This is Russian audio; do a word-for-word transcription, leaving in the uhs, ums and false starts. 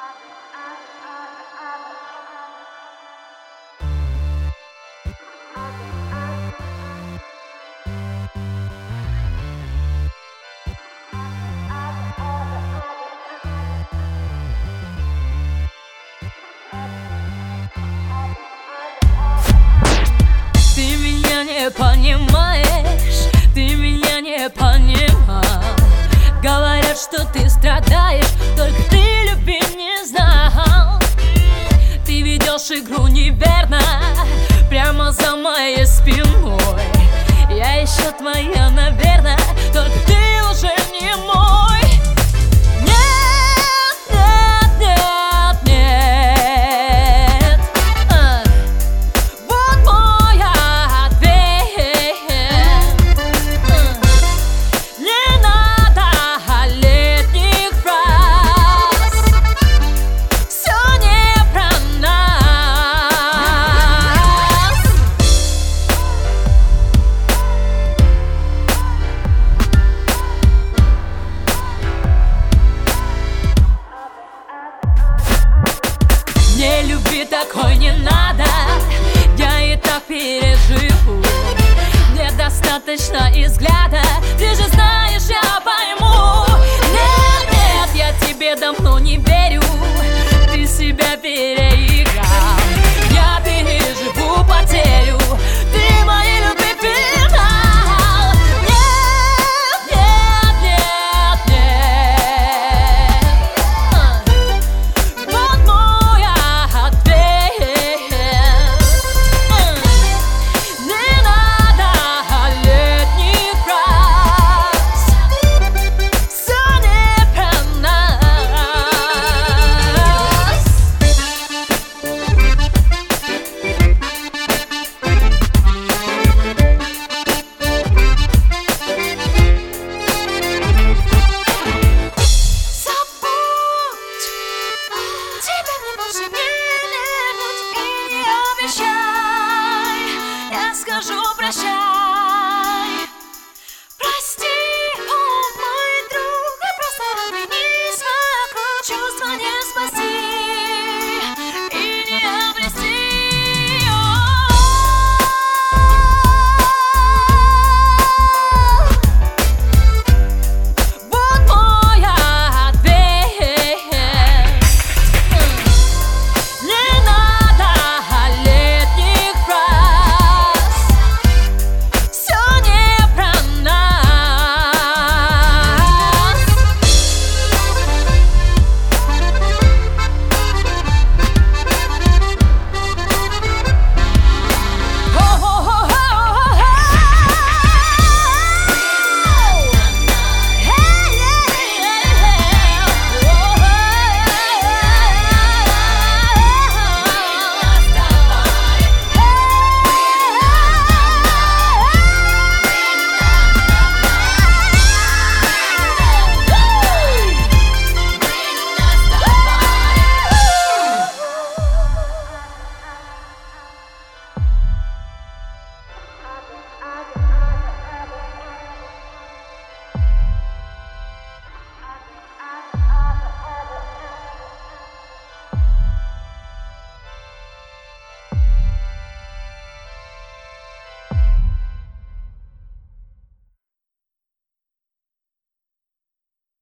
Ты меня не понимаешь, ты меня не понимал. Говорят, что ты страдаешь, только ты любить не знал. Ты ведешь игру неверно, прямо за моей спиной. Я еще твоя, наверное, только ты уже не мой. Нет, нет, нет, нет. А, вот мой ответ. А, не надо летних фраз, все не про нас. Мне любви такой не надо, я и так переживу. Мне достаточно и взгляда, ты же знаешь.